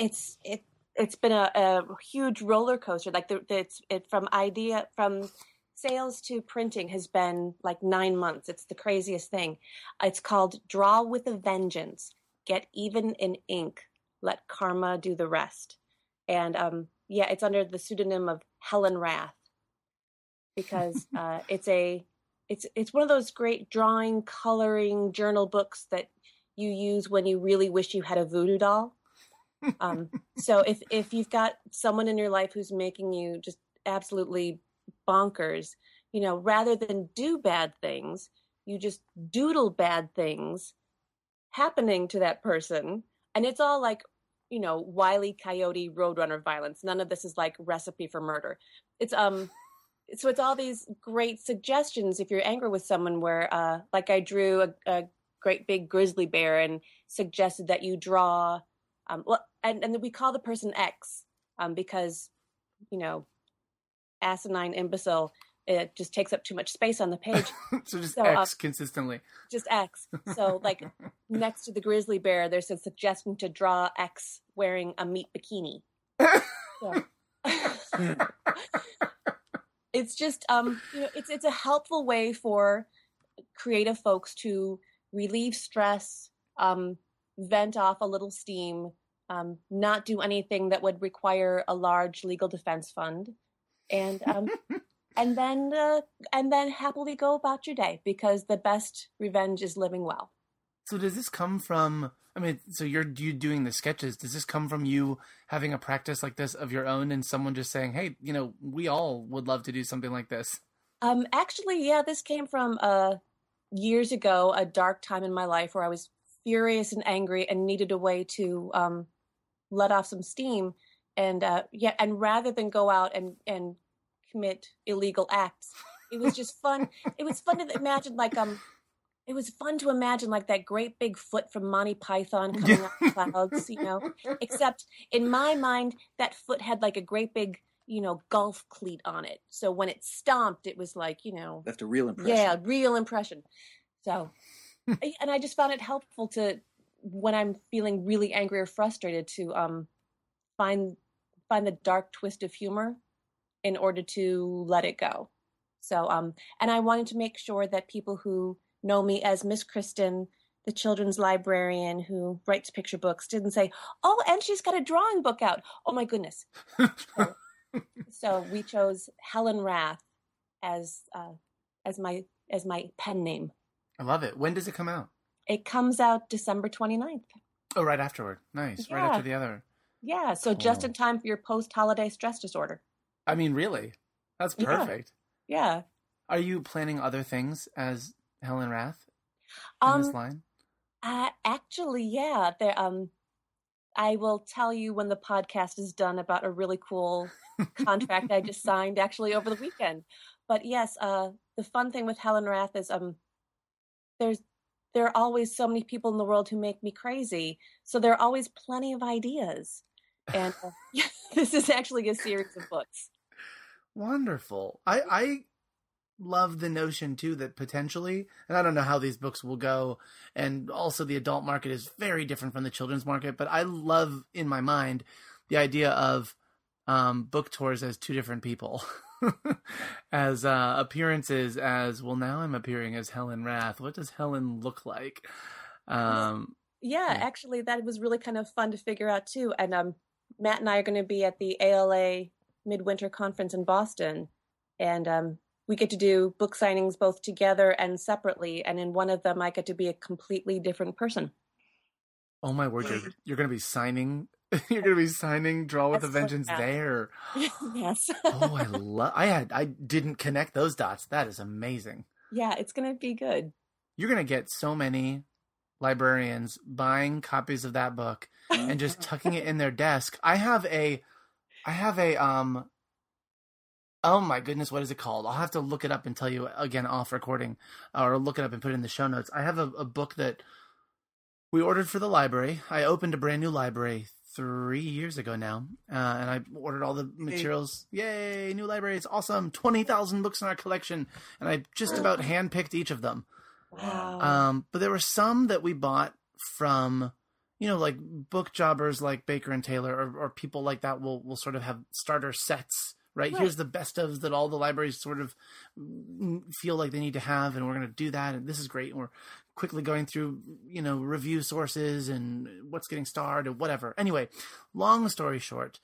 it's been a huge roller coaster. Like it's from sales to printing has been like 9 months. It's the craziest thing. It's called Draw with a Vengeance. Get even in ink. Let karma do the rest. And yeah, it's under the pseudonym of Helen Rath, because it's one of those great drawing, coloring journal books that you use when you really wish you had a voodoo doll. So if you've got someone in your life who's making you just absolutely bonkers, you know, rather than do bad things, you just doodle bad things happening to that person. And it's all like, you know, Wile E. Coyote Roadrunner violence. None of this is like Recipe for Murder. It's so it's all these great suggestions if you're angry with someone, where like I drew a great big grizzly bear and suggested that you draw and we call the person X because, you know, asinine imbecile, it just takes up too much space on the page. So X consistently. Just X. So like next to the grizzly bear, there's a suggestion to draw X wearing a meat bikini. It's just, you know, it's a helpful way for creative folks to relieve stress, vent off a little steam, not do anything that would require a large legal defense fund, and and then happily go about your day, because the best revenge is living well. So does this come from, I mean, so you doing the sketches, does this come from you having a practice like this of your own and someone just saying, hey, you know, we all would love to do something like this? Actually, yeah, this came from years ago, a dark time in my life where I was furious and angry and needed a way to let off some steam. And and rather than go out and commit illegal acts, it was just fun. It was fun to imagine it was fun to imagine like that great big foot from Monty Python coming out of the clouds, you know, except in my mind, that foot had like a great big, you know, golf cleat on it. So when it stomped, it was like, you know, left a real impression. Yeah, real impression. So, and I just found it helpful to, when I'm feeling really angry or frustrated, to find the dark twist of humor in order to let it go. So, and I wanted to make sure that people who know me as Miss Kristen, the children's librarian who writes picture books, didn't say, oh, and she's got a drawing book out. Oh my goodness. So we chose Helen Rath as my pen name. I love it. When does it come out? It comes out December 29th. Oh, right afterward. Nice. Yeah. Right after the other. Yeah. So just in time for your post-holiday stress disorder. I mean, really? That's perfect. Yeah. Are you planning other things as Helen Rath in this line? Actually, yeah. There, I will tell you when the podcast is done about a really cool contract I just signed actually over the weekend. But yes, the fun thing with Helen Rath is there are always so many people in the world who make me crazy. So there are always plenty of ideas. And this is actually a series of books. Wonderful. I love the notion too that potentially, and I don't know how these books will go, and also the adult market is very different from the children's market, but I love in my mind the idea of book tours as two different people. As appearances as, well, now I'm appearing as Helen Rath. What does Helen look like? Actually that was really kind of fun to figure out too. And Matt and I are going to be at the ALA Midwinter Conference in Boston, and we get to do book signings both together and separately, and in one of them I get to be a completely different person. Oh my word, you're going to be signing you're going to be signing Draw with a Vengeance there. Yes. Oh, I didn't connect those dots. That is amazing. Yeah, it's going to be good. You're going to get so many librarians buying copies of that book and just tucking it in their desk. I have a oh my goodness, what is it called? I'll have to look it up and tell you again off recording, or look it up and put it in the show notes. I have a book that we ordered for the library. I opened a brand new library 3 years ago now, and I ordered all the materials. Yay, new library, it's awesome. 20,000 books in our collection, and I just about handpicked each of them. Wow. But there were some that we bought from, you know, like book jobbers like Baker and Taylor, or people like that will sort of have starter sets right? Right. Here's the best ofs that all the libraries sort of feel like they need to have, and we're going to do that, and this is great. And we're quickly going through, review sources and what's getting starred and whatever. Anyway, long story short,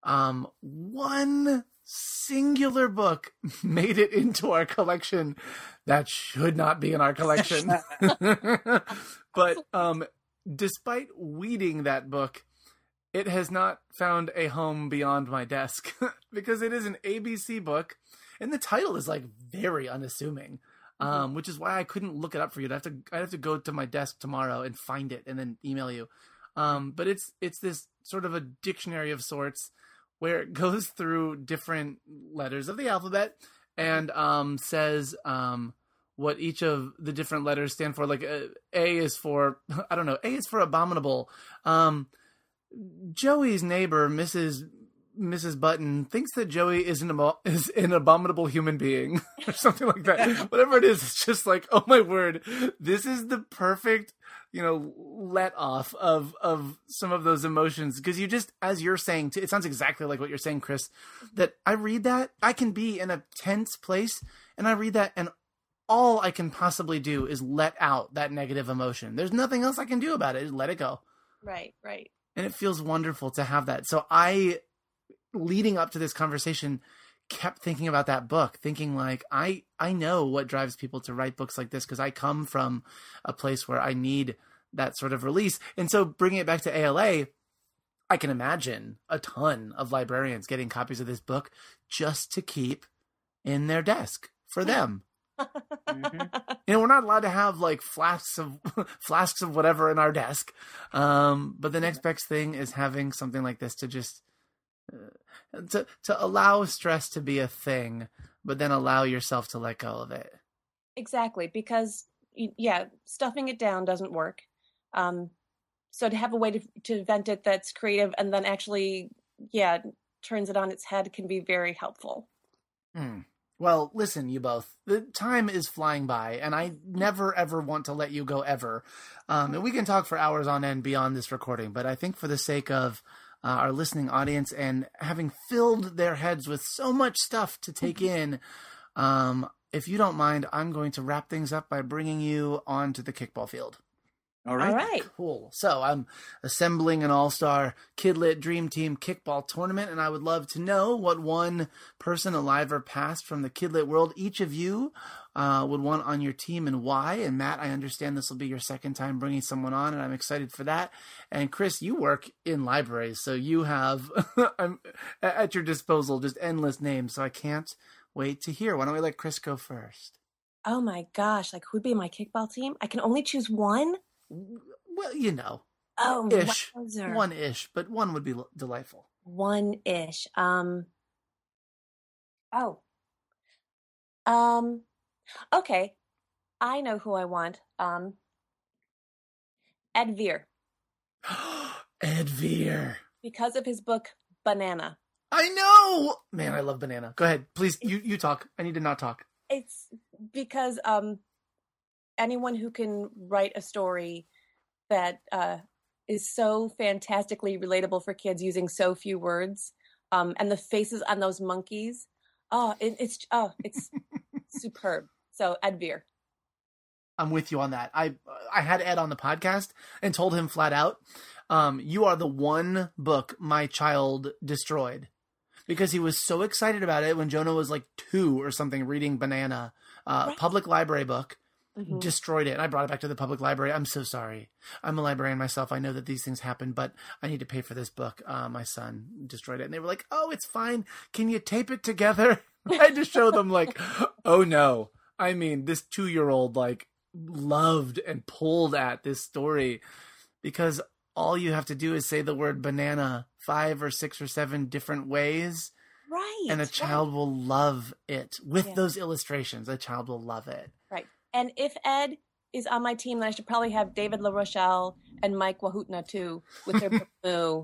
one singular book made it into our collection that should not be in our collection. But despite weeding that book, it has not found a home beyond my desk because it is an ABC book, and the title is like very unassuming, which is why I couldn't look it up for you. I'd have to go to my desk tomorrow and find it and then email you. But it's this sort of a dictionary of sorts where it goes through different letters of the alphabet and says what each of the different letters stand for. Like A is for, I don't know, A is for abominable. Joey's neighbor, Mrs. Button, thinks that Joey is an abominable human being or something like that. Whatever it is, it's just like, oh my word, this is the perfect, let off of some of those emotions. Because you just, as you're saying, it sounds exactly like what you're saying, Chris, that I read that, I can be in a tense place and I read that and all I can possibly do is let out that negative emotion. There's nothing else I can do about it. Just let it go. Right. And it feels wonderful to have that. So leading up to this conversation, kept thinking about that book, thinking like, I know what drives people to write books like this because I come from a place where I need that sort of release. And so bringing it back to ALA, I can imagine a ton of librarians getting copies of this book just to keep in their desk for them. We're not allowed to have like flasks of whatever in our desk. But the next best thing is having something like this to just to allow stress to be a thing, but then allow yourself to let go of it. Exactly, because stuffing it down doesn't work. So to have a way to vent it that's creative and then actually, turns it on its head can be very helpful. Well, listen, you both, the time is flying by and I never, ever want to let you go ever. And we can talk for hours on end beyond this recording, but I think for the sake of our listening audience and having filled their heads with so much stuff to take in, if you don't mind, I'm going to wrap things up by bringing you onto the kickball field. All right. Cool. So I'm assembling an all-star Kidlit Dream Team kickball tournament, and I would love to know what one person alive or past from the Kidlit world each of you would want on your team and why. And Matt, I understand this will be your second time bringing someone on, and I'm excited for that. And Chris, you work in libraries, so you have at your disposal just endless names, so I can't wait to hear. Why don't we let Chris go first? Oh my gosh, like who'd be my kickball team? I can only choose one? Well, Oh, ish. wowzer. One-ish, but one would be delightful. One-ish. Okay. I know who I want. Ed Veer. Ed Veer. Because of his book, Banana. I know! Man, I love Banana. Go ahead. Please, you talk. I need to not talk. It's because anyone who can write a story that is so fantastically relatable for kids using so few words, and the faces on those monkeys, it's superb. So Ed Veer. I'm with you on that. I had Ed on the podcast and told him flat out, you are the one book my child destroyed. Because he was so excited about it when Jonah was like 2 or something, reading Banana, Right. public library book, Mhm. destroyed it. And I brought it back to the public library. I'm so sorry. I'm a librarian myself. I know that these things happen, but I need to pay for this book. My son destroyed it. And they were like, oh, it's fine. Can you tape it together? I had to show them like, oh no. I mean, this 2-year-old like loved and pulled at this story because all you have to do is say the word banana 5 or 6 or 7 different ways. Right. And a right. child will love it. With Yeah. those illustrations, a child will love it. Right. And if Ed is on my team, then I should probably have David LaRochelle and Mike Wahutna too with their moo.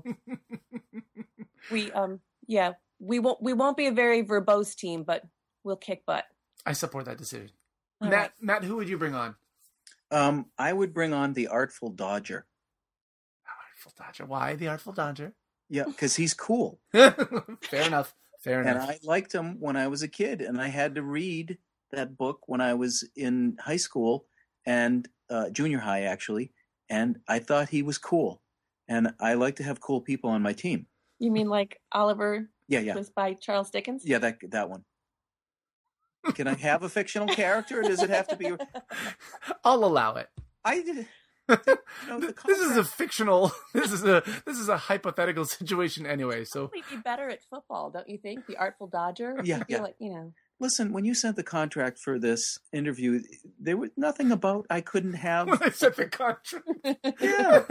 We won't be a very verbose team, but we'll kick butt. I support that decision. All right. Matt, who would you bring on? I would bring on the Artful Dodger. Artful Dodger. Why the Artful Dodger? Yeah, because he's cool. Fair enough. Fair And enough. I liked him when I was a kid, and I had to read that book when I was in high school and junior high, actually. And I thought he was cool. And I like to have cool people on my team. You mean like Oliver Yeah. was by Charles Dickens? Yeah, that one. Can I have a fictional character, or does it have to be? I'll allow it. I did. This is a fictional. This is a hypothetical situation anyway. So He'd be better at football, don't you think? The Artful Dodger. Yeah, He'd be yeah. Like, you know. Listen, when you sent the contract for this interview, there was nothing about I couldn't have. when I set the contract. Yeah.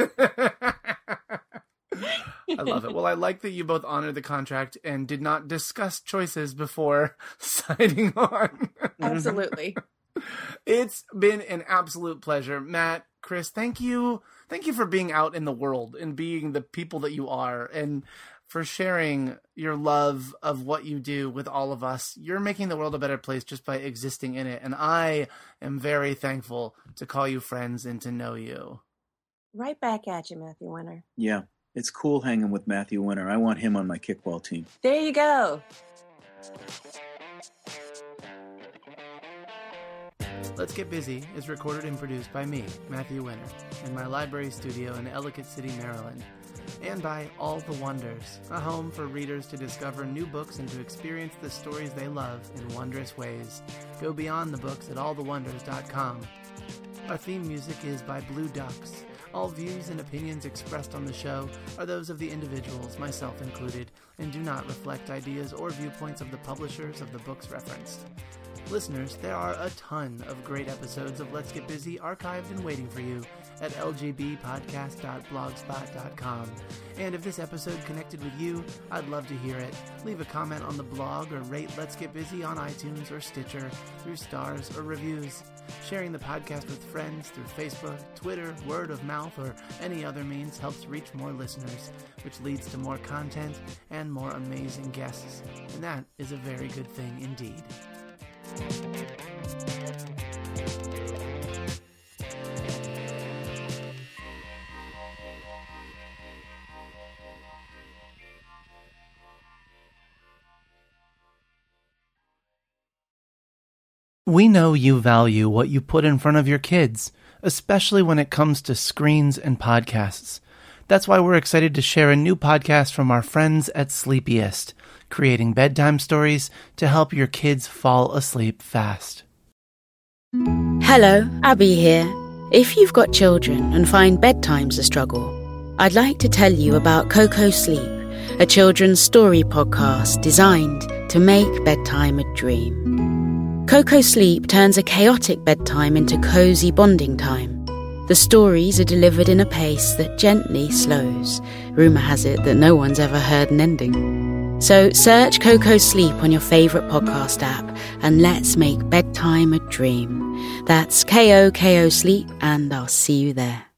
I love it. Well, I like that you both honored the contract and did not discuss choices before signing on. Absolutely. It's been an absolute pleasure. Matt, Chris, thank you. Thank you for being out in the world and being the people that you are, and for sharing your love of what you do with all of us. You're making the world a better place just by existing in it, and I am very thankful to call you friends and to know you. Right back at you, Matthew Winter. Yeah, it's cool hanging with Matthew Winter. I want him on my kickball team. There you go. Let's Get Busy is recorded and produced by me, Matthew Winter, in my library studio in Ellicott City, Maryland, and by All the Wonders, a home for readers to discover new books and to experience the stories they love in wondrous ways. Go beyond the books at allthewonders.com. Our theme music is by Blue Ducks. All views and opinions expressed on the show are those of the individuals, myself included, and do not reflect ideas or viewpoints of the publishers of the books referenced. Listeners, there are a ton of great episodes of Let's Get Busy archived and waiting for you at lgbpodcast.blogspot.com. And if this episode connected with you, I'd love to hear it. Leave a comment on the blog or rate Let's Get Busy on iTunes or Stitcher through stars or reviews. Sharing the podcast with friends through Facebook, Twitter, word of mouth, or any other means helps reach more listeners, which leads to more content and more amazing guests. And that is a very good thing indeed. We know you value what you put in front of your kids, especially when it comes to screens and podcasts. That's why we're excited to share a new podcast from our friends at Sleepiest, creating bedtime stories to help your kids fall asleep fast. Hello, Abby here. If you've got children and find bedtime's a struggle, I'd like to tell you about Coco Sleep, a children's story podcast designed to make bedtime a dream. Coco Sleep turns a chaotic bedtime into cozy bonding time. The stories are delivered in a pace that gently slows. Rumour has it that no one's ever heard an ending. So search Coco Sleep on your favourite podcast app and let's make bedtime a dream. That's KOKO Sleep, and I'll see you there.